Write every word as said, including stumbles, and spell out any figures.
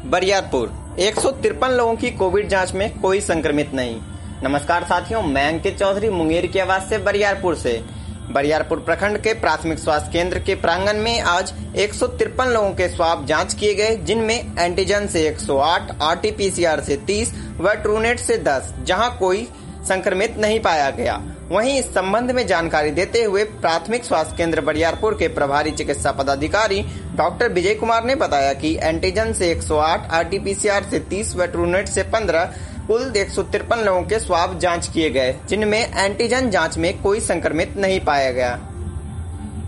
बरियारपुर एक सौ तिरपन लोगों की कोविड जांच में कोई संक्रमित नहीं। नमस्कार साथियों, मैं अंकित चौधरी मुंगेर की आवाज से बरियारपुर से। बरियारपुर प्रखंड के प्राथमिक स्वास्थ्य केंद्र के प्रांगण में आज एक सौ तिरपन लोगों के स्वाब जांच किए गए, जिनमें एंटीजन से एक सौ आठ, आरटीपीसीआर से तीस व ट्रूनेट से दस, जहां कोई संक्रमित नहीं पाया गया। वहीं इस संबंध में जानकारी देते हुए प्राथमिक स्वास्थ्य केंद्र बरियारपुर के प्रभारी चिकित्सा पदाधिकारी डॉक्टर विजय कुमार ने बताया कि एंटीजन से एक सौ आठ, आरटीपीसीआर से तीस व ट्रूनेट से पंद्रह, कुल एक सौ तिरपन लोगों के स्वाब जांच किए गए, जिनमें एंटीजन जांच में कोई संक्रमित नहीं पाया गया।